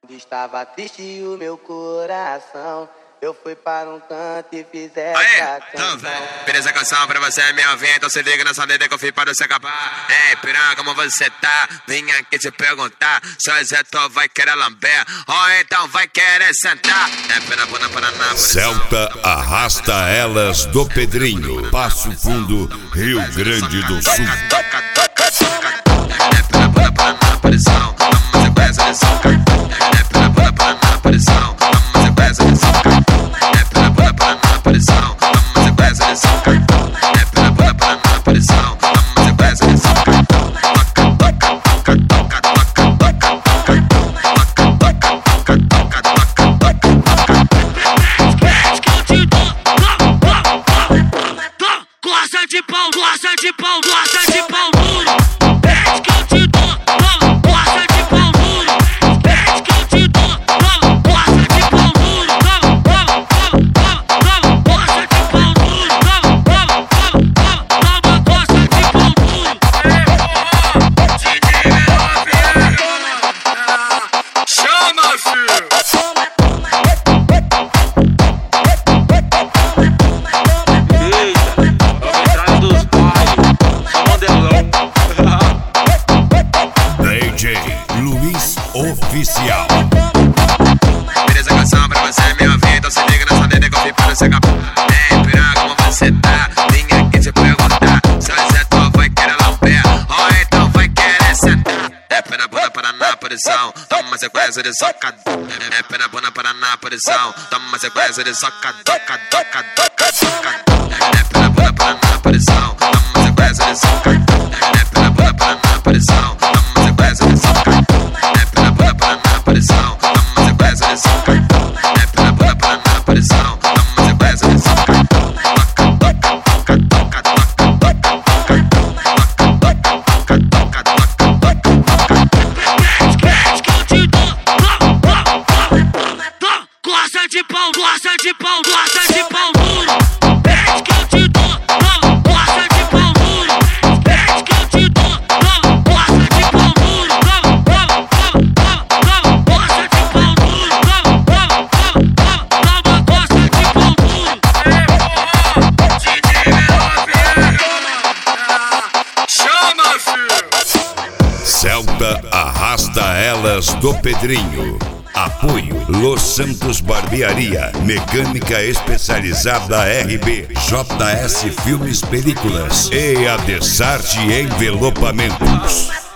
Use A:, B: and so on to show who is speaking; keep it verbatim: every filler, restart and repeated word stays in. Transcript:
A: Estava triste o meu coração, eu fui para um canto e fiz essa
B: Aê,
A: canção.
B: Fiz essa canção pra você, me ouvir, então se liga nessa letra que eu fiz para você acabar. Ei, piranha, como você tá? Vim aqui te perguntar, se o Zé tu vai querer lamber, ou então vai querer sentar. É pena, pena, Paraná,
C: Celta arrasta elas do Pedrinho, Passo Fundo, Rio Grande do Sul.
B: Toca, toca, toca, toca. É pena, pena, Paraná, pressão, vamos fazer peça de soca. É pena, pena, Paraná, pressão, vamos fazer peça de soca. É pena, pena, Paraná, pressão, vamos fazer peça de soca. É pena, pena, Paraná, pressão, vamos fazer peça de soca. Toca, toca, toca, toca, toca, toca, toca, toca, toca, toca, toca, toca.
D: Gosta de pau, gosta de pau, gosta de pau duro. Pede que eu te dou, toma, gosta de pau duro. Pede que eu te dou, toma, gosta de pau duro. Toma, toma, toma, toma, gosta de pau duro. Toma, toma, toma, toma, gosta de pau duro.
B: Chama, filho!
C: D J Luiz Oficial.
B: Fiz essa canção pra você, me ouvir, então se liga nessa letra que eu fiz para você acabar. Ei, piranha, como você tá? Vim aqui te perguntar, se o Zé tu vai querer lamber, ou então vai querer sentar. É pena, bunda, Paraná, posição, toma uma sequência de soca. É pena, bunda, Paraná, posição, toma uma sequência de soca, toca, toca, toca, toca. É pena, bunda, Paraná, posição, toma uma sequência de soca. É pena, bunda, Paraná, posição, toma uma sequência de soca. É pena, bunda, Paraná, posição, toma uma sequência de soca. É pena, bunda, Paraná, posição, toma uma sequência de soca. Toca, toca, toca, toca, toca, toca, toca, toca, toca, toca, toca.
D: Pede que eu te dou, toma, toma, toma, toma. Gosta de pau, gosta de pau, gosta de pau duro. Pede que eu te dou, toma, gosta de pau duro. Pede que eu te dou, toma, gosta de pau duro. Toma, toma, toma, toma, gosta de pau duro. Toma, toma, toma, toma, gosta de pau duro.
B: Chama, filho!
C: Celta arrasta elas do Pedrinho. Apoio Los Santos Barbearia, mecânica especializada R B, J S Filmes Películas e a Dessarte Envelopamentos.